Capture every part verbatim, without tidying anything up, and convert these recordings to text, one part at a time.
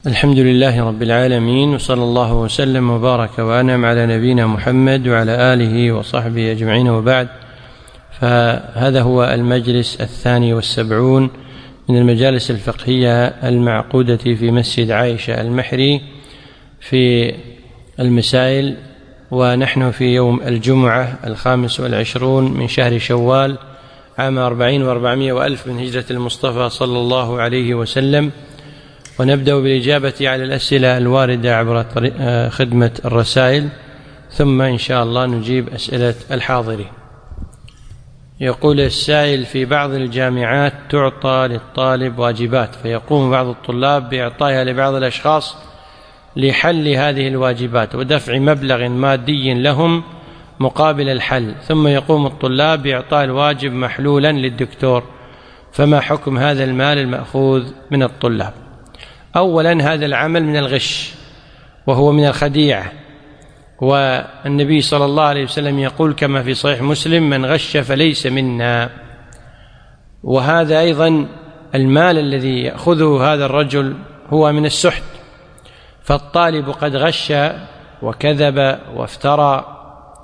الحمد لله رب العالمين، وصلى الله وسلم وبارك وأنعم على نبينا محمد وعلى آله وصحبه أجمعين، وبعد. فهذا هو المجلس الثاني والسبعون من المجالس الفقهية المعقودة في مسجد عائشة المحري في المسائل، ونحن في يوم الجمعة الخامس والعشرون من شهر شوال عام أربعين وأربعمائة وألف من هجرة المصطفى صلى الله عليه وسلم. ونبدأ بالإجابة على الأسئلة الواردة عبر خدمة الرسائل، ثم إن شاء الله نجيب أسئلة الحاضرين. يقول السائل: في بعض الجامعات تعطى للطالب واجبات، فيقوم بعض الطلاب بإعطائها لبعض الأشخاص لحل هذه الواجبات ودفع مبلغ مادي لهم مقابل الحل، ثم يقوم الطلاب بإعطاء الواجب محلولا للدكتور، فما حكم هذا المال المأخوذ من الطلاب؟ أولا، هذا العمل من الغش وهو من الخديعة، والنبي صلى الله عليه وسلم يقول كما في صحيح مسلم: من غش فليس منا. وهذا أيضا المال الذي يأخذه هذا الرجل هو من السحت، فالطالب قد غش وكذب وافترى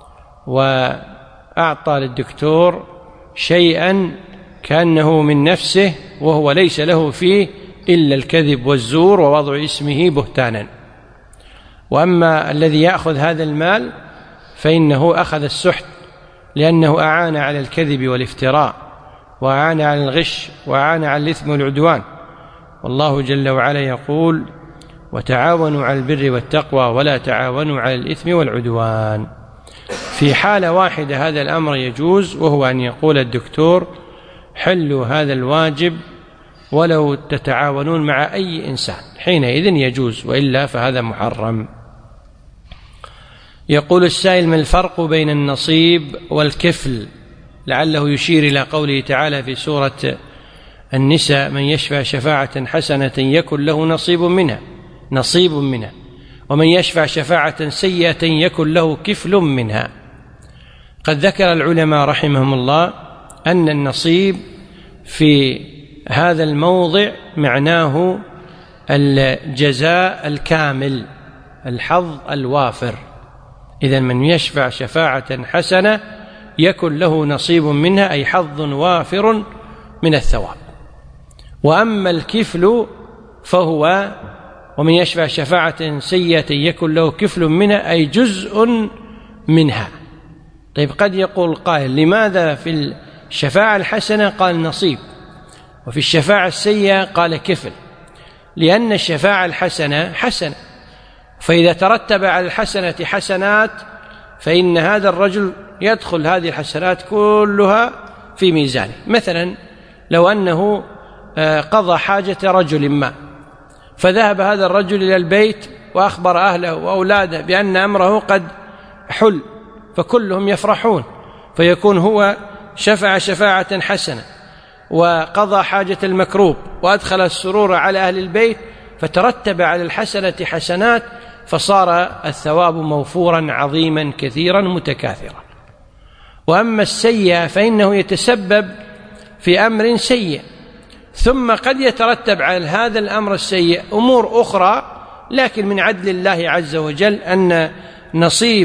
وأعطى للدكتور شيئا كأنه من نفسه وهو ليس له فيه إلا الكذب والزور ووضع اسمه بهتانا. وأما الذي يأخذ هذا المال فإنه أخذ السحت، لأنه أعان على الكذب والافتراء، وأعان على الغش، وأعان على الإثم والعدوان. والله جل وعلا يقول: وتعاونوا على البر والتقوى ولا تعاونوا على الإثم والعدوان. في حالة واحدة هذا الأمر يجوز، وهو أن يقول الدكتور: حلوا هذا الواجب ولو تتعاونون مع أي إنسان، حينئذ يجوز، وإلا فهذا محرم. يقول السائل: ما الفرق بين النصيب والكفل؟ لعله يشير إلى قوله تعالى في سورة النساء: من يشفع شفاعة حسنة يكن له نصيب منها نصيب منها ومن يشفع شفاعة سيئة يكن له كفل منها. قد ذكر العلماء رحمهم الله أن النصيب في هذا الموضع معناه الجزاء الكامل، الحظ الوافر. إذن من يشفع شفاعة حسنة يكن له نصيب منها، أي حظ وافر من الثواب. وأما الكفل فهو ومن يشفع شفاعة سيئة يكن له كفل منها، أي جزء منها. طيب، قد يقول قائل: لماذا في الشفاعة الحسنة قال نصيب وفي الشفاعة السيئة قال كفل؟ لأن الشفاعة الحسنة حسنة، فإذا ترتب على الحسنة حسنات فإن هذا الرجل يدخل هذه الحسنات كلها في ميزانه. مثلا لو أنه قضى حاجة رجل ما، فذهب هذا الرجل إلى البيت وأخبر أهله وأولاده بأن أمره قد حل، فكلهم يفرحون، فيكون هو شفع شفاعة حسنة وقضى حاجة المكروب وأدخل السرور على أهل البيت، فترتب على الحسنة حسنات، فصار الثواب موفورا عظيما كثيرا متكاثرا. وأما السيئة فإنه يتسبب في أمر سيء، ثم قد يترتب على هذا الأمر السيء أمور أخرى، لكن من عدل الله عز وجل أن نصيب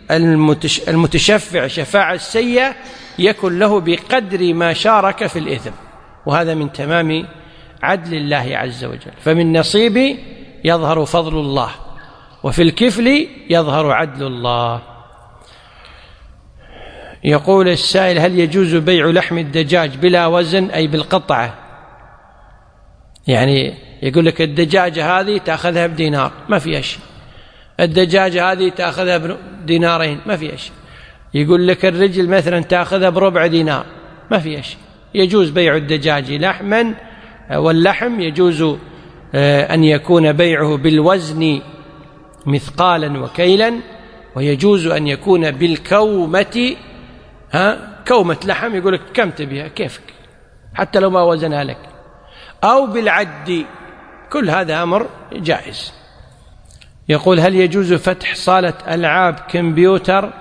المتشفع شفاعة السيئة يكن له بقدر ما شارك في الإثم، وهذا من تمام عدل الله عز وجل. فمن نصيب يظهر فضل الله، وفي الكفل يظهر عدل الله. يقول السائل: هل يجوز بيع لحم الدجاج بلا وزن، أي بالقطعة؟ يعني يقول لك الدجاجة هذه تأخذها بدينار، ما فيها شيء، الدجاجة هذه تأخذها بدينارين، ما فيها شيء. يقول لك الرجل مثلا تأخذها بربع دينار، ما فيها شيء. يجوز بيع الدجاج لحما، واللحم يجوز أن يكون بيعه بالوزن مثقالا وكيلا، ويجوز أن يكون بالكومة. ها كومة لحم يقول لك كم تبيها كيفك، حتى لو ما وزنها لك، أو بالعد، كل هذا أمر جائز. يقول: هل يجوز فتح صالة ألعاب كمبيوتر؟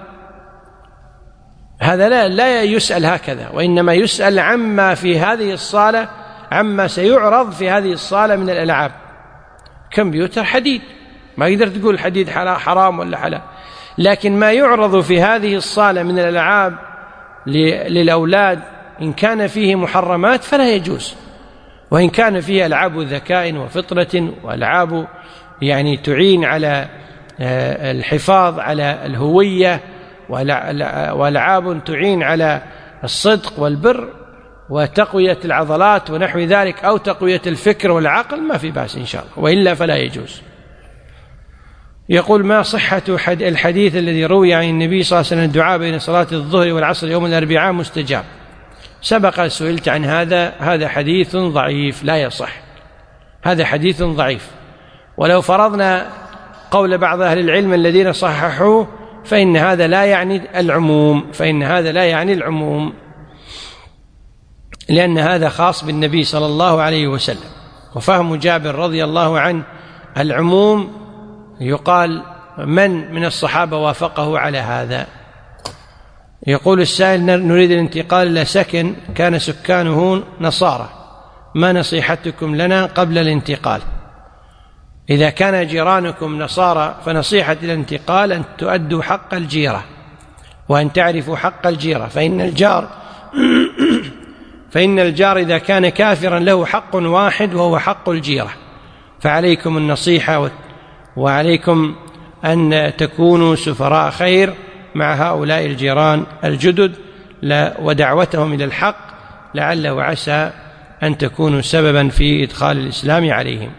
هذا لا, لا يسأل هكذا، وإنما يسأل عما في هذه الصالة، عما سيعرض في هذه الصالة من الألعاب. كمبيوتر حديد، ما يقدر تقول الحديد حرام ولا حلال. لكن ما يعرض في هذه الصالة من الألعاب للأولاد إن كان فيه محرمات فلا يجوز، وإن كان فيه ألعاب ذكاء وفطرة وألعاب يعني تعين على الحفاظ على الهوية وألعاب تعين على الصدق والبر وتقوية العضلات ونحو ذلك، أو تقوية الفكر والعقل، ما في بأس إن شاء الله، وإلا فلا يجوز. يقول: ما صحة الحديث الذي روي عن النبي صلى الله عليه وسلم الدعاء بين صلاة الظهر والعصر يوم الأربعاء مستجاب؟ سبق سئلت عن هذا، هذا حديث ضعيف لا يصح، هذا حديث ضعيف. ولو فرضنا قول بعض أهل العلم الذين صححوه فإن هذا لا يعني العموم، فإن هذا لا يعني العموم، لأن هذا خاص بالنبي صلى الله عليه وسلم. وفهم جابر رضي الله عنه العموم يقال من من الصحابة وافقه على هذا. يقول السائل: نريد الانتقال إلى سكن كان سكانه نصارى، ما نصيحتكم لنا قبل الانتقال؟ إذا كان جيرانكم نصارى فنصيحة الانتقال أن تؤدوا حق الجيرة وأن تعرفوا حق الجيرة، فإن الجار فإن الجار إذا كان كافرا له حق واحد وهو حق الجيرة، فعليكم النصيحة وعليكم أن تكونوا سفراء خير مع هؤلاء الجيران الجدد ودعوتهم إلى الحق، لعل وعسى أن تكونوا سببا في إدخال الإسلام عليهم.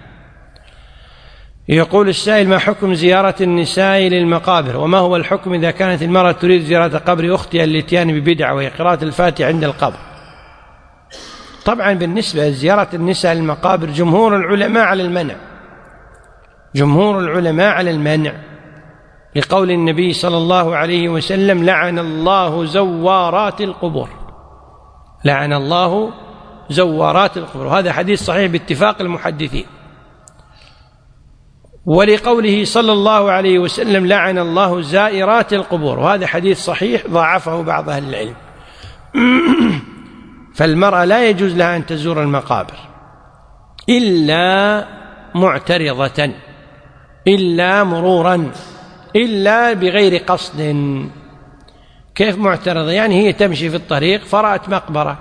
يقول السائل: ما حكم زيارة النساء للمقابر؟ وما هو الحكم إذا كانت المرأة تريد زيارة قبر أختها الاتيان ببدعة وهي قراءة الفاتحة عند القبر؟ طبعا بالنسبة لزيارة النساء للمقابر جمهور العلماء على المنع، جمهور العلماء على المنع، لقول النبي صلى الله عليه وسلم: لعن الله زوارات القبور، لعن الله زوارات القبور، وهذا حديث صحيح باتفاق المحدثين. ولقوله صلى الله عليه وسلم: لعن الله زائرات القبور، وهذا حديث صحيح ضاعفه بعض أهل العلم. فالمرأة لا يجوز لها أن تزور المقابر إلا معترضة، إلا مرورا، إلا بغير قصد. كيف معترضة؟ يعني هي تمشي في الطريق فرأت مقبرة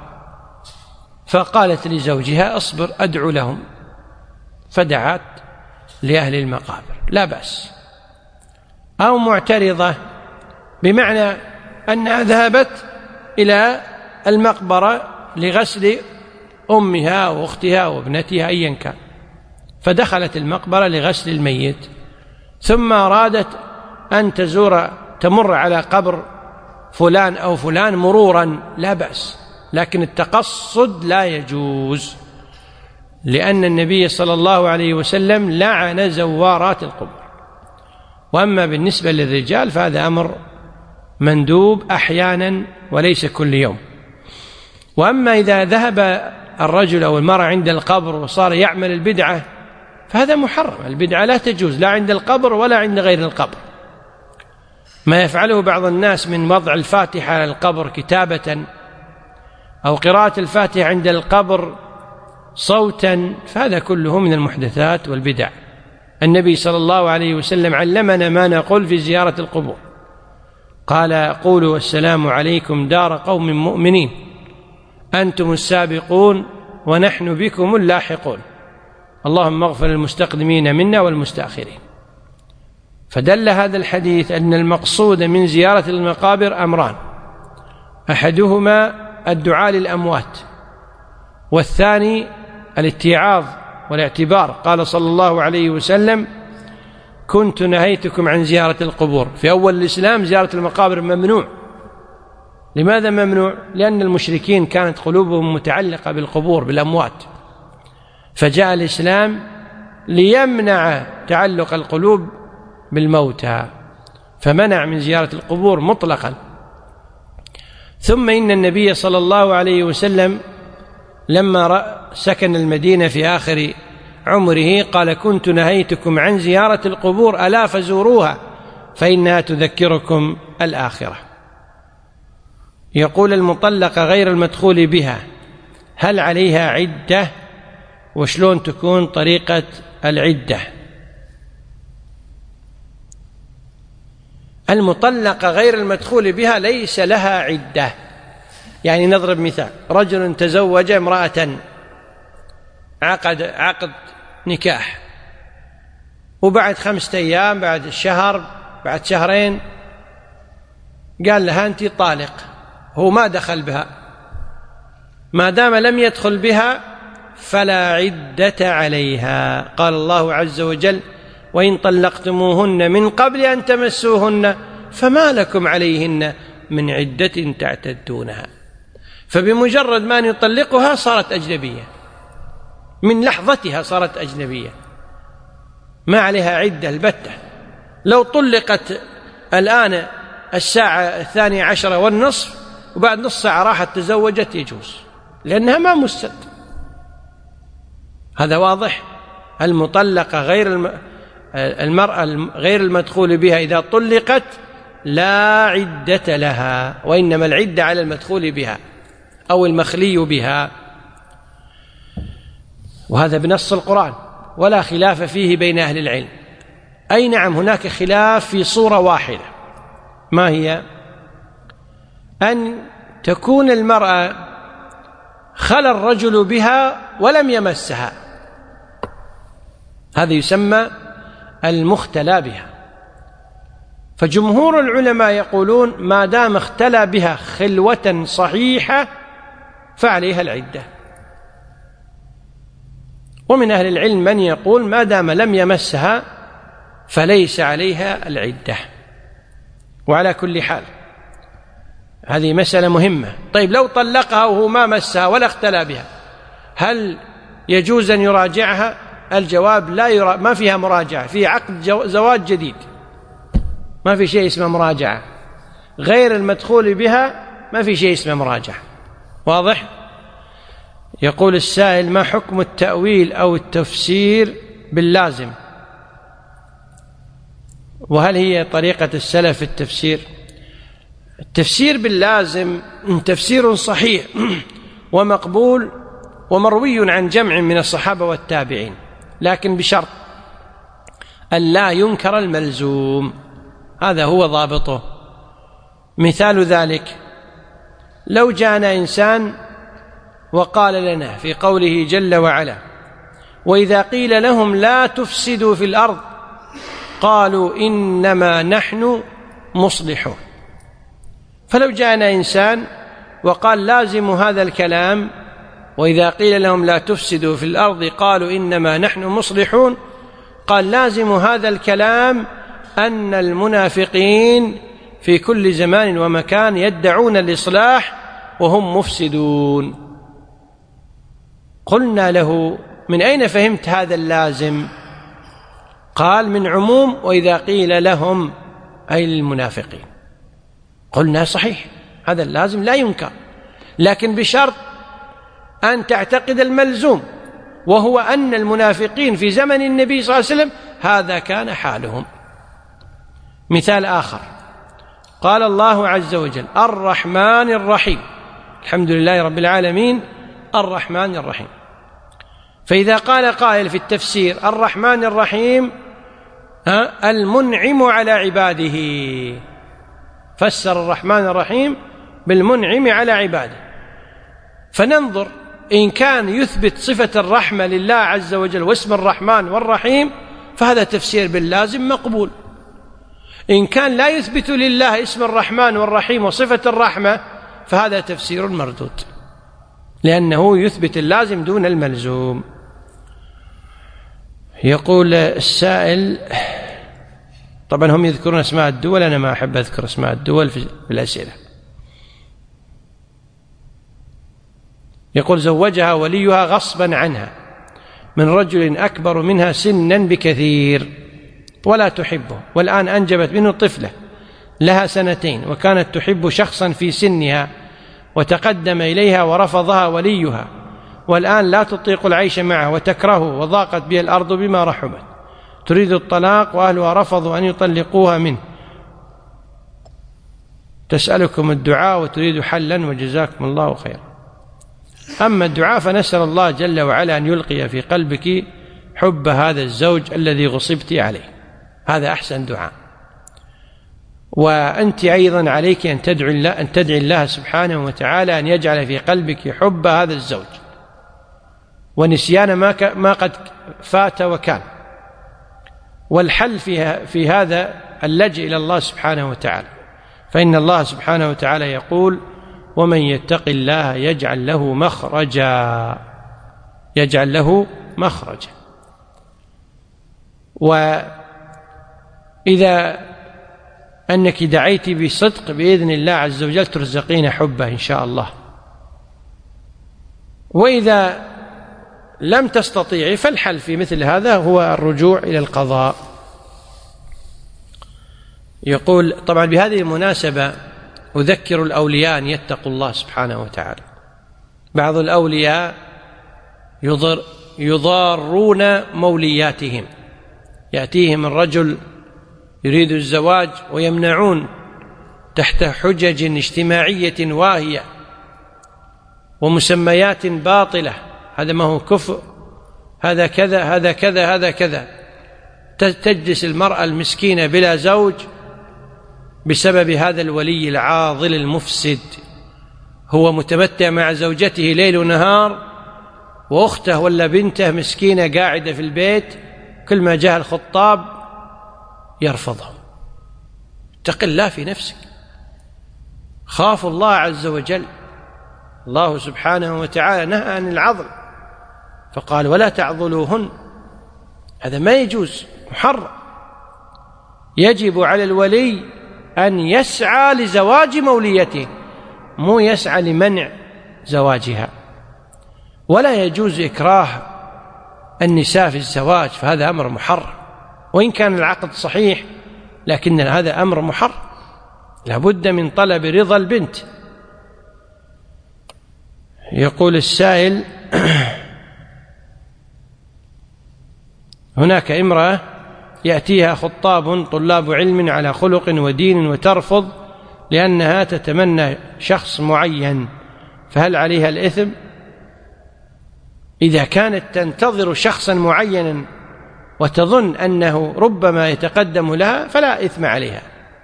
فقالت لزوجها: أصبر أدعو لهم، فدعت لأهل المقابر، لا بأس. أو معترضة بمعنى أنها ذهبت إلى المقبرة لغسل أمها وأختها وابنتها أيا كان، فدخلت المقبرة لغسل الميت، ثم أرادت أن تزور تمر على قبر فلان أو فلان مرورا، لا بأس، لكن التقصد لا يجوز، لأن النبي صلى الله عليه وسلم لعن زوارات القبور. وأما بالنسبة للرجال فهذا أمر مندوب أحيانا وليس كل يوم. وأما إذا ذهب الرجل أو المرأة عند القبر وصار يعمل البدعة فهذا محرم، البدعة لا تجوز لا عند القبر ولا عند غير القبر. ما يفعله بعض الناس من وضع الفاتحة على القبر كتابة أو قراءة الفاتحة عند القبر صوتا، فهذا كله من المحدثات والبدع. النبي صلى الله عليه وسلم علمنا ما نقول في زيارة القبور، قال: قولوا السلام عليكم دار قوم مؤمنين، أنتم السابقون ونحن بكم اللاحقون، اللهم اغفر المستقدمين منا والمستأخرين. فدل هذا الحديث أن المقصود من زيارة المقابر أمران: أحدهما الدعاء للأموات، والثاني الاتعاظ والاعتبار. قال صلى الله عليه وسلم: كنت نهيتكم عن زيارة القبور. في أول الإسلام زيارة المقابر ممنوع. لماذا ممنوع؟ لأن المشركين كانت قلوبهم متعلقة بالقبور بالأموات، فجاء الإسلام ليمنع تعلق القلوب بالموتى، فمنع من زيارة القبور مطلقا. ثم إن النبي صلى الله عليه وسلم لما سكن المدينة في آخر عمره قال: كنت نهيتكم عن زيارة القبور ألا فزوروها فإنها تذكركم الآخرة. يقول: المطلقة غير المدخول بها هل عليها عدة؟ وشلون تكون طريقة العدة؟ المطلقة غير المدخول بها ليس لها عدة. يعني نضرب مثال: رجل تزوج امرأة، عقد عقد نكاح، وبعد خمسة أيام، بعد شهر، بعد شهرين، قال لها أنت طالق. هو ما دخل بها، ما دام لم يدخل بها فلا عدة عليها. قال الله عز وجل: وإن طلقتموهن من قبل أن تمسوهن فما لكم عليهن من عدة تعتدونها. فبمجرد ما يطلقها صارت أجنبية، من لحظتها صارت أجنبية، ما عليها عدة البتة. لو طلقت الآن الساعة الثانية عشرة والنصف وبعد نص ساعة راحت تزوجت يجوز، لأنها ما مست. هذا واضح. المطلقة غير الم... المرأة غير المدخول بها إذا طلقت لا عدة لها، وإنما العدة على المدخول بها أو المخلي بها، وهذا بنص القرآن ولا خلاف فيه بين أهل العلم. أي نعم، هناك خلاف في صورة واحدة، ما هي؟ أن تكون المرأة خلى الرجل بها ولم يمسها، هذا يسمى المختلى بها. فجمهور العلماء يقولون ما دام اختلى بها خلوة صحيحة فعليها العدة. ومن أهل العلم من يقول ما دام لم يمسها فليس عليها العدة. وعلى كل حال هذه مسألة مهمة. طيب لو طلقها وهو ما مسها ولا اختلى بها، هل يجوز أن يراجعها؟ الجواب لا يرا... ما فيها مراجعة، في عقد جو... زواج جديد، ما في شيء اسمه مراجعة. غير المدخول بها ما في شيء اسمه مراجعة. واضح؟ يقول السائل: ما حكم التأويل أو التفسير باللازم؟ وهل هي طريقة السلف في التفسير؟ التفسير باللازم تفسير صحيح ومقبول ومروي عن جمع من الصحابة والتابعين، لكن بشرط أن لا ينكر الملزوم، هذا هو ضابطه. مثال ذلك: لو جاءنا إنسان وقال لنا في قوله جل وعلا: وإذا قيل لهم لا تفسدوا في الأرض قالوا إنما نحن مصلحون. فلو جاءنا إنسان وقال لازم هذا الكلام: وإذا قيل لهم لا تفسدوا في الأرض قالوا إنما نحن مصلحون، قال لازم هذا الكلام أن المنافقين في كل زمان ومكان يدعون الإصلاح وهم مفسدون. قلنا له: من أين فهمت هذا اللازم؟ قال: من عموم وإذا قيل لهم أي المنافقين. قلنا: صحيح، هذا اللازم لا ينكر، لكن بشرط أن تعتقد الملزوم، وهو أن المنافقين في زمن النبي صلى الله عليه وسلم هذا كان حالهم. مثال آخر: قال الله عز وجل: الرحمن الرحيم، الحمد لله رب العالمين الرحمن الرحيم. فإذا قال قائل في التفسير: الرحمن الرحيم المنعم على عباده، فسر الرحمن الرحيم بالمنعم على عباده، فننظر إن كان يثبت صفة الرحمة لله عز وجل واسم الرحمن والرحيم فهذا تفسير باللازم مقبول. إن كان لا يثبت لله اسم الرحمن والرحيم وصفة الرحمة فهذا تفسير مردود، لأنه يثبت اللازم دون الملزوم. يقول السائل، طبعا هم يذكرون اسماء الدول، أنا ما أحب أذكر اسماء الدول في الأسئلة. يقول: زوجها وليها غصبا عنها من رجل أكبر منها سنا بكثير ولا تحبه، والآن أنجبت منه طفلة لها سنتين، وكانت تحب شخصا في سنها وتقدم إليها ورفضها وليها، والآن لا تطيق العيش معه وتكرهه وضاقت بها الأرض بما رحبت، تريد الطلاق وأهلها رفضوا أن يطلقوها منه، تسألكم الدعاء وتريد حلا وجزاكم الله خيرا. أما الدعاء فنسأل الله جل وعلا أن يلقي في قلبك حب هذا الزوج الذي غصبت عليه، هذا أحسن دعاء. وأنت أيضا عليك أن تدعي الله, أن تدعي الله سبحانه وتعالى أن يجعل في قلبك حب هذا الزوج ونسيان ما ما قد فات وكان. والحل في في هذا اللجأ إلى الله سبحانه وتعالى، فإن الله سبحانه وتعالى يقول: ومن يتق الله يجعل له مخرجا يجعل له مخرجا. وإذا أنك دعيت بصدق بإذن الله عز وجل ترزقين حبه إن شاء الله. وإذا لم تستطيعي فالحل في مثل هذا هو الرجوع إلى القضاء. يقول طبعا بهذه المناسبة أذكر الأولياء أن يتقوا الله سبحانه وتعالى. بعض الأولياء يضر يضارون مولياتهم، يأتيهم الرجل يريد الزواج ويمنعون تحت حجج اجتماعية واهية ومسميات باطلة، هذا ما هو كفء، هذا كذا هذا كذا هذا كذا. تجلس المرأة المسكينة بلا زوج بسبب هذا الولي العاضل المفسد، هو متمتع مع زوجته ليل ونهار، وأخته ولا بنته مسكينة قاعدة في البيت، كل ما جاء الخطاب يرفضه. اتق الله في نفسك، خاف الله عز وجل. الله سبحانه وتعالى نهى عن العضل فقال: ولا تعضلوهن، هذا ما يجوز، محرم. يجب على الولي أن يسعى لزواج موليته، مو يسعى لمنع زواجها. ولا يجوز إكراه النساء في الزواج، فهذا أمر محرم، وإن كان العقد صحيح لكن هذا أمر محرم، لابد من طلب رضا البنت. يقول السائل: هناك امرأة يأتيها خطاب طلاب علم على خلق ودين وترفض لأنها تتمنى شخص معين، فهل عليها الإثم؟ إذا كانت تنتظر شخصا معينا وتظن أنه ربما يتقدم لها فلا إثم عليها،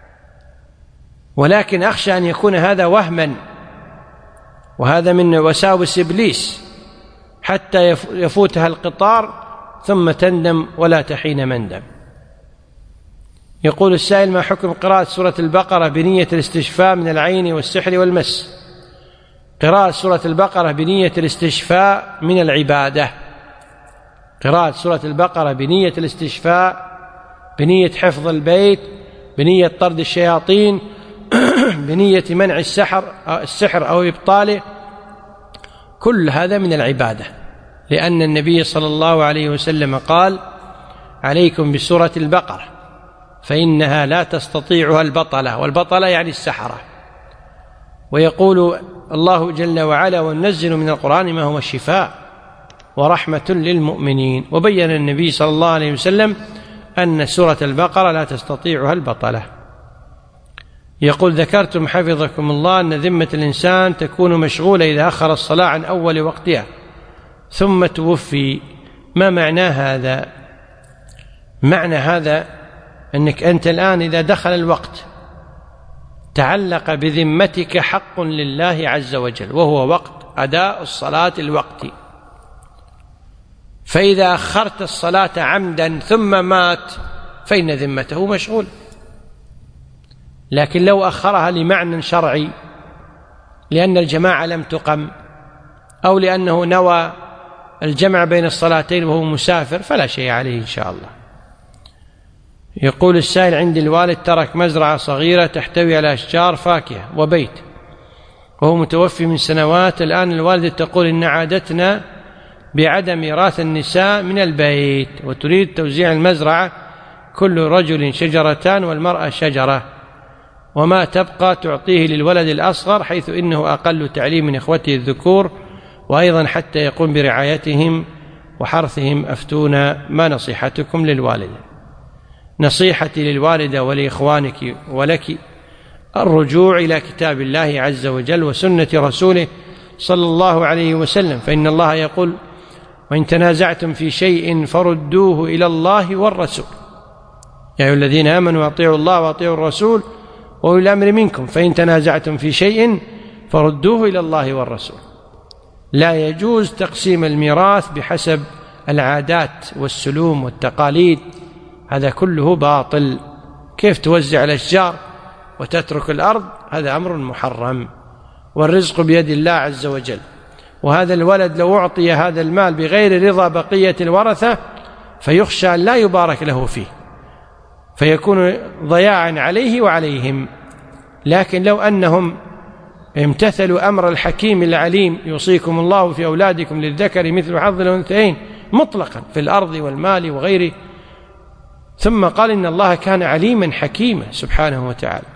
ولكن أخشى أن يكون هذا وهما، وهذا من وساوس إبليس، حتى يفوتها القطار ثم تندم ولا تحين مندم. يقول السائل: ما حكم قراءة سورة البقرة بنية الاستشفاء من العين والسحر والمس؟ قراءة سورة البقرة بنية الاستشفاء من العبادة. قراءة سورة البقرة بنية الاستشفاء، بنية حفظ البيت، بنية طرد الشياطين، بنية منع السحر السحر أو إبطاله، كل هذا من العبادة، لأن النبي صلى الله عليه وسلم قال: عليكم بسورة البقرة فإنها لا تستطيعها البطلة، والبطلة يعني السحرة. ويقول الله جل وعلا: وننزل من القرآن ما هو شفاء ورحمة للمؤمنين. وبين النبي صلى الله عليه وسلم أن سورة البقرة لا تستطيعها البطلة. يقول: ذكرتم حفظكم الله أن ذمة الإنسان تكون مشغولة إذا أخر الصلاة عن أول وقتها ثم توفي، ما معنى هذا؟ معنى هذا أنك أنت الآن إذا دخل الوقت تعلق بذمتك حق لله عز وجل، وهو وقت أداء الصلاة الوقت، فإذا أخرت الصلاة عمدا ثم مات فإن ذمته مشغول. لكن لو أخرها لمعنى شرعي، لأن الجماعة لم تقم، أو لأنه نوى الجمع بين الصلاتين وهو مسافر، فلا شيء عليه إن شاء الله. يقول السائل: عندي الوالد ترك مزرعة صغيرة تحتوي على أشجار فاكهة وبيت، وهو متوفي من سنوات. الآن الوالدة تقول إن عادتنا بعدم ميراث النساء من البيت، وتريد توزيع المزرعة، كل رجل شجرتان والمرأة شجرة، وما تبقى تعطيه للولد الأصغر، حيث إنه أقل تعليم من إخوته الذكور، وأيضا حتى يقوم برعايتهم وحرثهم. أفتونا، ما نصيحتكم للوالدة؟ نصيحتي للوالدة ولإخوانك ولك الرجوع إلى كتاب الله عز وجل وسنة رسوله صلى الله عليه وسلم، فإن الله يقول: وإن تنازعتم في شيء فردوه إلى الله والرسول. يا أيها الذين آمنوا أطيعوا الله وأطيعوا الرسول وأولي الأمر منكم فإن تنازعتم في شيء فردوه إلى الله والرسول. لا يجوز تقسيم الميراث بحسب العادات والسلوم والتقاليد، هذا كله باطل. كيف توزع الأشجار وتترك الأرض؟ هذا أمر محرم، والرزق بيد الله عز وجل. وهذا الولد لو أعطي هذا المال بغير رضا بقية الورثة فيخشى أن لا يبارك له فيه، فيكون ضياعا عليه وعليهم. لكن لو أنهم امتثلوا أمر الحكيم العليم يوصيكم الله في أولادكم للذكر مثل حظ الأنثيين مطلقا في الأرض والمال وغيره، ثم قال إن الله كان عليما حكيما سبحانه وتعالى.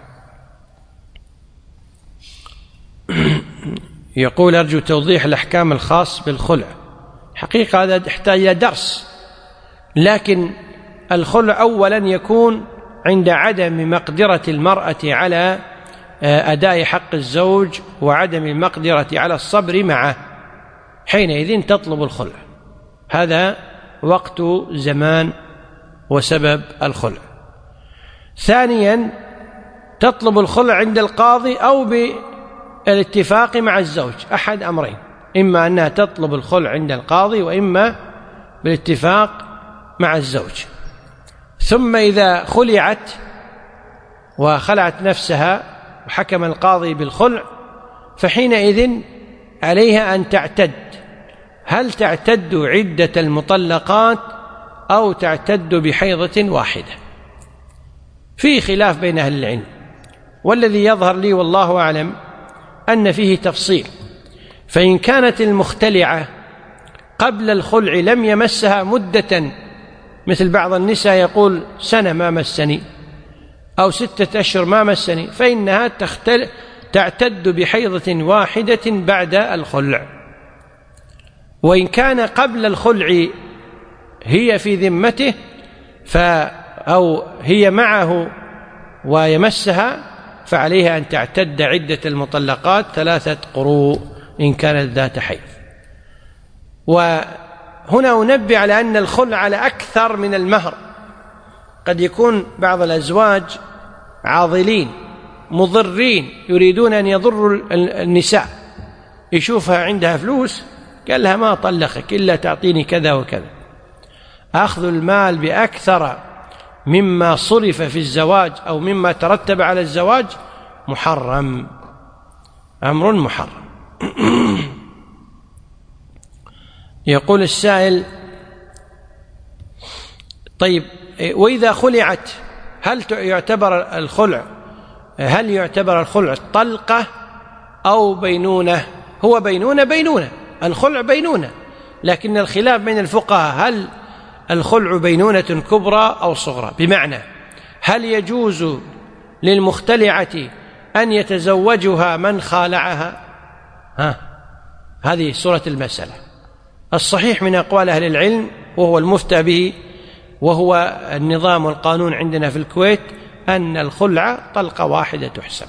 يقول أرجو توضيح الأحكام الخاص بالخلع. حقيقة هذا يحتاج إلى درس، لكن الخلع أولا يكون عند عدم مقدرة المرأة على أداء حق الزوج وعدم المقدرة على الصبر معه، حينئذ تطلب الخلع. هذا وقت زمان وسبب الخلع. ثانيا تطلب الخلع عند القاضي أو بالاتفاق مع الزوج، أحد أمرين، إما أنها تطلب الخلع عند القاضي وإما بالاتفاق مع الزوج. ثم إذا خلعت وخلعت نفسها وحكم القاضي بالخلع فحينئذ عليها أن تعتد، هل تعتد عدة المطلقات أو تعتد بحيضة واحدة؟ في خلاف بين أهل العلم، والذي يظهر لي والله أعلم أن فيه تفصيل. فإن كانت المختلعة قبل الخلع لم يمسها مدة، مثل بعض النساء يقول سنة ما مسني أو ستة أشهر ما مسني، فإنها تختل... تعتد بحيضة واحدة بعد الخلع. وإن كان قبل الخلع هي في ذمته ف... أو هي معه ويمسها فعليها أن تعتد عدة المطلقات ثلاثة قروء إن كانت ذات حيض. وهنا أنبه على أن الخلع على أكثر من المهر. قد يكون بعض الأزواج عاضلين مضرين يريدون أن يضروا النساء، يشوفها عندها فلوس قال لها ما أطلقك إلا تعطيني كذا وكذا. أخذ المال بأكثر مما صرف في الزواج أو مما ترتب على الزواج محرم، أمر محرم. يقول السائل طيب وإذا خلعت هل يعتبر الخلع هل يعتبر الخلع طلقة أو بينونة؟ هو بينونة بينونة، الخلع بينونة، لكن الخلاف بين الفقهاء هل الخلع بينونة كبرى أو صغرى، بمعنى هل يجوز للمختلعة أن يتزوجها من خالعها؟ ها هذه صورة المسألة. الصحيح من أقوال أهل العلم وهو المفتى به وهو النظام والقانون عندنا في الكويت أن الخلع طلقة واحدة تحسب،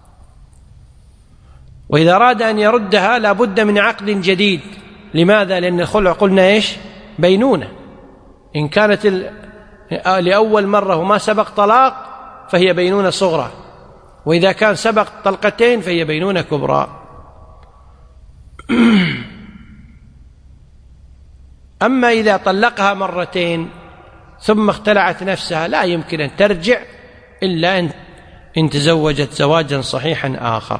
وإذا أراد أن يردها لا بد من عقد جديد. لماذا؟ لأن الخلع قلنا إيش؟ بينونة. إن كانت لأول مرة وما سبق طلاق فهي بينونة صغرى، وإذا كان سبق طلقتين فهي بينونة كبرى. أما إذا طلقها مرتين ثم اختلعت نفسها لا يمكن أن ترجع إلا إن تزوجت زواجا صحيحا آخر،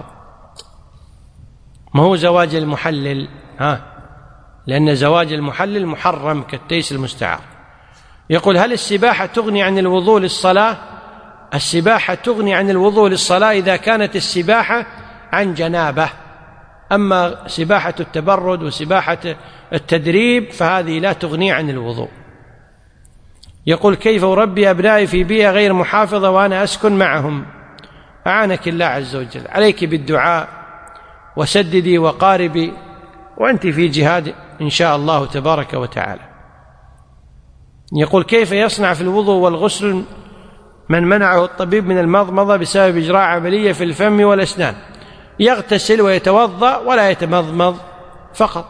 ما هو زواج المحلل، ها لأن زواج المحلل محرم كالتيس المستعار. يقول هل السباحة تغني عن الوضوء للصلاة؟ السباحة تغني عن الوضوء للصلاة إذا كانت السباحة عن جنابة، أما سباحة التبرد وسباحة التدريب فهذه لا تغني عن الوضوء. يقول كيف أربي أبنائي في بيئة غير محافظة وأنا أسكن معهم؟ أعانك الله عز وجل، عليك بالدعاء وسددي وقاربي وأنت في جهاد إن شاء الله تبارك وتعالى. يقول كيف يصنع في الوضوء والغسل من منعه الطبيب من المضمضة بسبب إجراء عملية في الفم والأسنان؟ يغتسل ويتوضأ ولا يتمضمض فقط.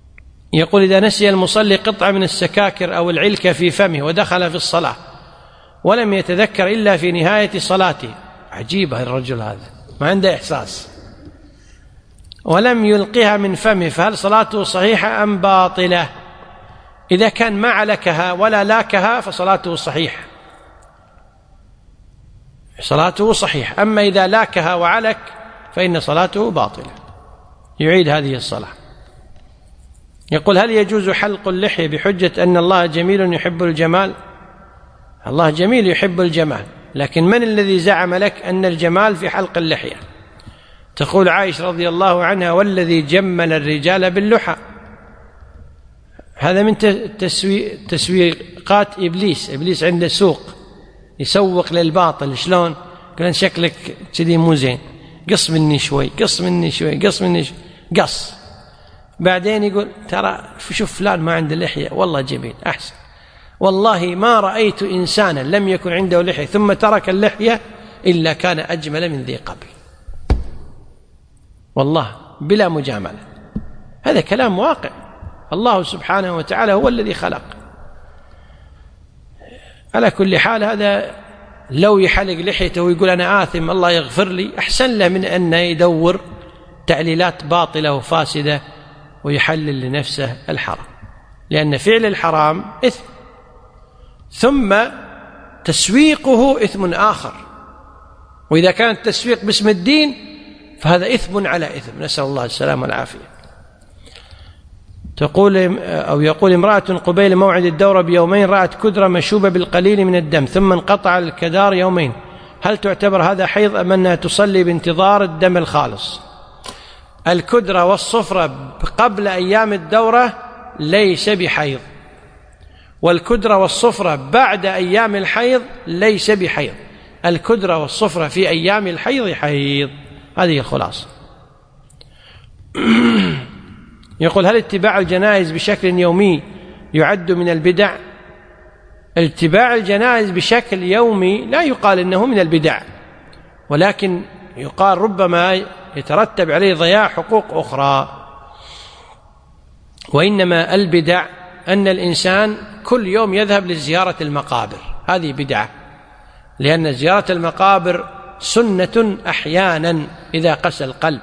يقول إذا نسي المصلي قطعة من السكاكر أو العلكة في فمه ودخل في الصلاة ولم يتذكر إلا في نهاية صلاته. عجيبة الرجل هذا، ما عنده إحساس. ولم يلقها من فمه، فهل صلاته صحيحة أم باطلة؟ إذا كان ما علكها ولا لاكها فصلاته صحيحة، صلاته صحيحة. أما إذا لاكها وعلك فإن صلاته باطلة، يعيد هذه الصلاة. يقول هل يجوز حلق اللحية بحجة أن الله جميل يحب الجمال؟ الله جميل يحب الجمال، لكن من الذي زعم لك أن الجمال في حلق اللحية؟ تقول عائشة رضي الله عنها والذي جمل الرجال باللحى. هذا من تسوي تسويقات إبليس. إبليس عنده سوق يسوق للباطل. شلون؟ كان شكلك كذي مو زين، قص مني شوي، قص مني شوي، قص مني شوي، قص. بعدين يقول ترى شوف فلان ما عنده لحية والله جميل أحسن. والله ما رأيت إنسانا لم يكن عنده لحية ثم ترك اللحية إلا كان أجمل من ذي قبل، والله بلا مجاملة. هذا كلام واقع. الله سبحانه وتعالى هو الذي خلق. على كل حال هذا لو يحلق لحيته ويقول أنا آثم الله يغفر لي، أحسن له من أن يدور تعليلات باطلة وفاسدة ويحلل لنفسه الحرام، لأن فعل الحرام إثم، ثم تسويقه إثم آخر. وإذا كان التسويق باسم الدين فهذا إثم على إثم، نسأل الله السلامة والعافية. تقول أو يقول امرأة قبيل موعد الدورة بيومين رأت كدرة مشوبة بالقليل من الدم ثم انقطع الكدار يومين، هل تعتبر هذا حيض أم أنها تصلي بانتظار الدم الخالص؟ الكدرة والصفرة قبل أيام الدورة ليس بحيض، والكدرة والصفرة بعد أيام الحيض ليس بحيض. الكدرة والصفرة في أيام الحيض حيض. هذه الخلاصة. يقول هل اتباع الجنائز بشكل يومي يعد من البدع؟ اتباع الجنائز بشكل يومي لا يقال إنه من البدع، ولكن يقال ربما يترتب عليه ضياع حقوق أخرى. وإنما البدع أن الإنسان كل يوم يذهب لزيارة المقابر، هذه بدعة، لأن زيارة المقابر سنة أحيانا إذا قسى القلب.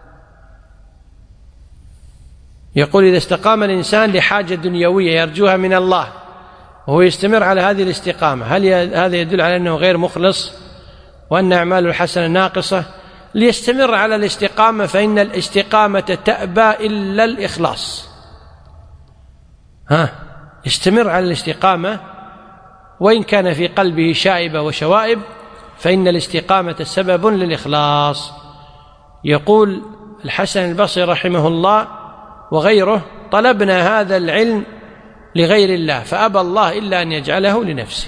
يقول إذا استقام الإنسان لحاجة دنيوية يرجوها من الله وهو يستمر على هذه الاستقامة، هل هذا يدل على أنه غير مخلص وأن أعماله الحسنة ناقصة؟ ليستمر على الاستقامة، فإن الاستقامة تأبى إلا الإخلاص. ها يستمر على الاستقامة وإن كان في قلبه شائبة وشوائب، فإن الاستقامة سبب للإخلاص. يقول الحسن البصري رحمه الله وغيره طلبنا هذا العلم لغير الله فأبى الله إلا أن يجعله لنفسه.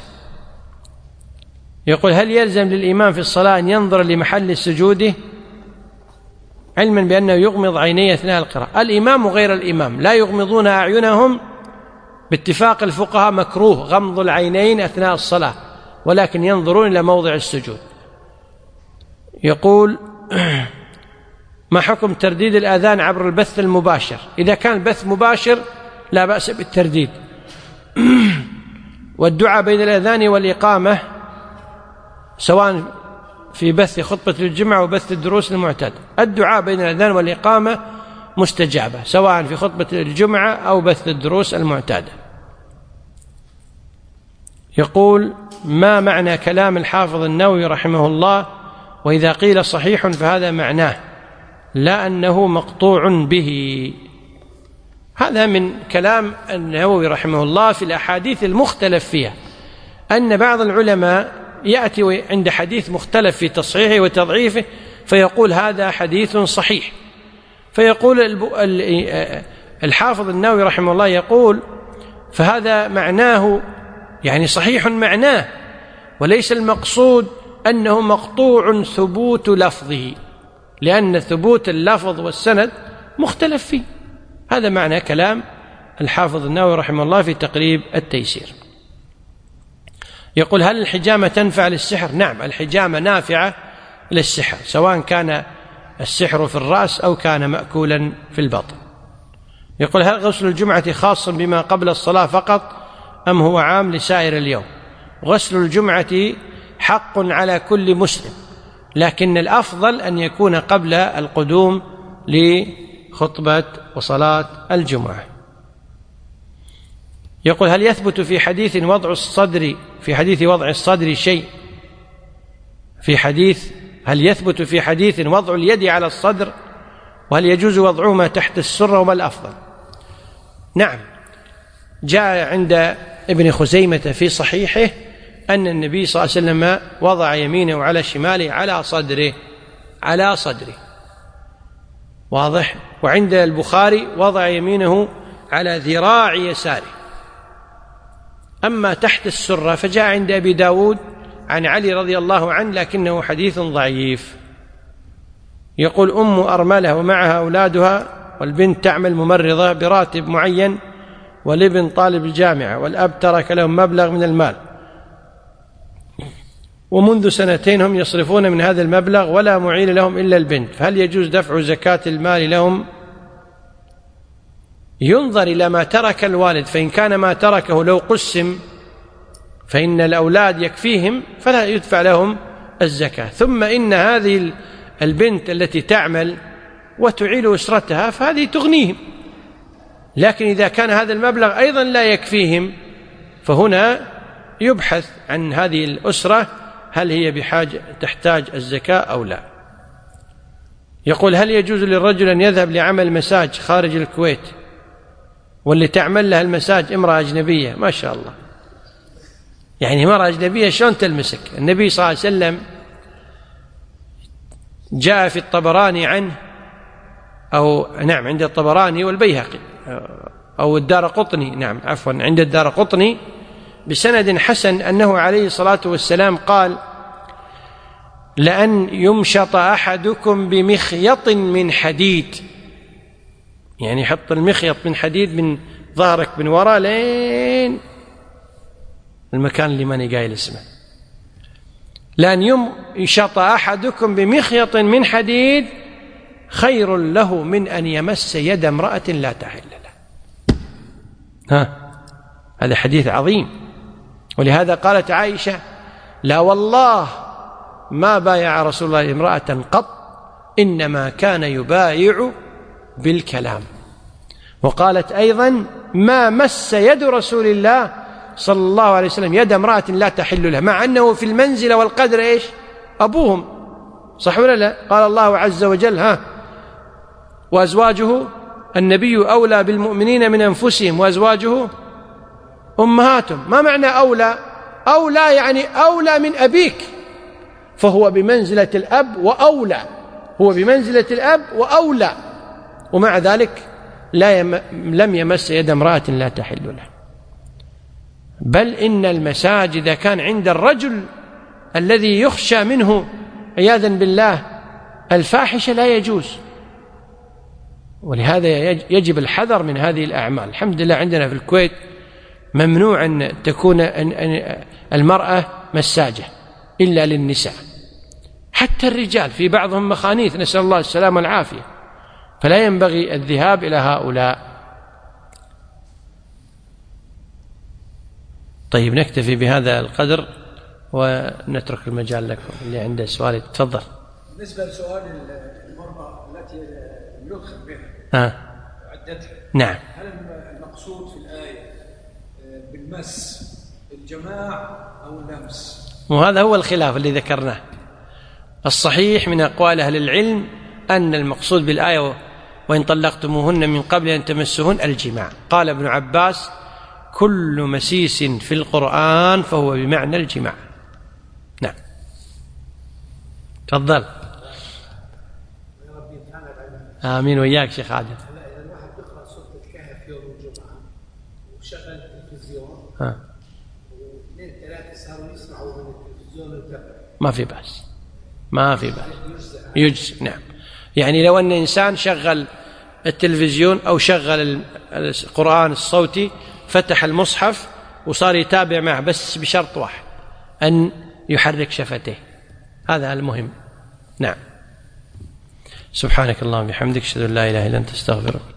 يقول هل يلزم للإمام في الصلاة أن ينظر لمحل سجوده علما بأنه يغمض عينيه أثناء القراءة؟ الإمام وغير الإمام لا يغمضون أعينهم، باتفاق الفقهاء مكروه غمض العينين أثناء الصلاة، ولكن ينظرون إلى موضع السجود. يقول ما حكم ترديد الآذان عبر البث المباشر؟ إذا كان البث مباشر لا بأس بالترديد. والدعاء بين الأذان والإقامة سواء في بث خطبة الجمعة وبث الدروس المعتادة، الدعاء بين الأذان والإقامة مستجابة سواء في خطبة الجمعة أو بث الدروس المعتادة. يقول ما معنى كلام الحافظ النووي رحمه الله وإذا قيل صحيح فهذا معناه لا أنه مقطوع به؟ هذا من كلام النووي رحمه الله في الأحاديث المختلف فيها، أن بعض العلماء يأتي عند حديث مختلف في تصحيحه وتضعيفه فيقول هذا حديث صحيح، فيقول الحافظ النووي رحمه الله يقول فهذا معناه يعني صحيح معناه، وليس المقصود أنه مقطوع ثبوت لفظه، لأن ثبوت اللفظ والسند مختلف فيه. هذا معنى كلام الحافظ النووي رحمه الله في تقريب التيسير. يقول هل الحجامة تنفع للسحر؟ نعم، الحجامة نافعة للسحر سواء كان السحر في الرأس أو كان مأكولا في البطن. يقول هل غسل الجمعة خاص بما قبل الصلاة فقط أم هو عام لسائر اليوم؟ غسل الجمعة حق على كل مسلم، لكن الأفضل أن يكون قبل القدوم لخطبة وصلاة الجمعة. يقول: هل يثبت في حديث وضع الصدر في حديث وضع الصدر شيء في حديث هل يثبت في حديث وضع اليد على الصدر؟ وهل يجوز وضعهما تحت السرة؟ وما الأفضل؟ نعم، جاء عند ابن خزيمة في صحيحه أن النبي صلى الله عليه وسلم وضع يمينه على شماله على صدره على صدره واضح. وعند البخاري وضع يمينه على ذراع يساره. أما تحت السرة فجاء عند أبي داود عن علي رضي الله عنه، لكنه حديث ضعيف. يقول: أم أرملة ومعها أولادها، والبنت تعمل ممرضة براتب معين، والابن طالب الجامعة، والأب ترك لهم مبلغ من المال، ومنذ سنتين هم يصرفون من هذا المبلغ ولا معين لهم إلا البنت، فهل يجوز دفع زكاة المال لهم؟ ينظر إلى ما ترك الوالد، فإن كان ما تركه لو قسم فإن الأولاد يكفيهم فلا يدفع لهم الزكاة. ثم إن هذه البنت التي تعمل وتعيل أسرتها فهذه تغنيهم، لكن إذا كان هذا المبلغ أيضا لا يكفيهم فهنا يبحث عن هذه الأسرة هل هي بحاجة تحتاج الزكاة أو لا. يقول: هل يجوز للرجل أن يذهب لعمل مساج خارج الكويت واللي تعمل لها المساج امرأة أجنبية؟ ما شاء الله، يعني امرأة أجنبية شلون تلمسك؟ النبي صلى الله عليه وسلم جاء في الطبراني عنه أو نعم عند الطبراني والبيهقي أو الدارقطني نعم عفوا عند الدارقطني بسند حسن أنه عليه الصلاة والسلام قال: لأن يمشط أحدكم بمخيط من حديد، يعني يحط المخيط من حديد من ظهرك من وراء لين المكان اللي ماني قايل اسمه، لأن يمشط أحدكم بمخيط من حديد خير له من أن يمس يد امرأة لا تحل له. ها، هذا حديث عظيم. ولهذا قالت عائشة: لا والله ما بايع رسول الله امرأة قط، إنما كان يبايع بالكلام. وقالت أيضا: ما مس يد رسول الله صلى الله عليه وسلم يد امرأة لا تحل له، مع أنه في المنزلة والقدر إيش؟ أبوهم، صح ولا لا؟ قال الله عز وجل: ها وأزواجه النبي أولى بالمؤمنين من أنفسهم وأزواجه أمهاتهم. ما معنى أولى؟ أولى يعني أولى من أبيك، فهو بمنزلة الأب وأولى، هو بمنزلة الأب وأولى، ومع ذلك لا يم... لم يمس يد امرأة لا تحل له. بل إن المساجد إذا كان عند الرجل الذي يخشى منه عياذا بالله الفاحشة لا يجوز، ولهذا يجب الحذر من هذه الأعمال. الحمد لله عندنا في الكويت ممنوع أن تكون المرأة مساجة إلا للنساء، حتى الرجال في بعضهم مخانيث، نسأل الله السلامة والعافية، فلا ينبغي الذهاب إلى هؤلاء. طيب نكتفي بهذا القدر ونترك المجال لكم، اللي عنده سؤال تفضل. بالنسبة لسؤال المرأة التي يدخل بها آه. عدتها، نعم، هل المقصود في الآية بالمس الجماع أو اللمس؟ وهذا هو الخلاف اللي ذكرناه. الصحيح من أقوال أهل العلم أن المقصود بالآية وإن طلقتموهن من قبل أن تمسهن الجماع. قال ابن عباس: كل مسيس في القرآن فهو بمعنى الجماع. نعم، تفضل. آمين وإياك شيخ عادل. إذا الواحد يقرأ سورة الكهف يوم الجمعة وشغل التلفزيون ها واثنين ثلاثة صاروا يسمعوا من التلفزيون الكهف، ما في بأس، ما في بأس، يجزي. نعم، يعني لو أن إنسان شغل التلفزيون أو شغل القرآن الصوتي، فتح المصحف وصار يتابع معه، بس بشرط واحد، أن يحرك شفتيه، هذا المهم. نعم. سبحانك اللهم وبحمدك، أشهد أن لا إله إلا أنت، أستغفرك.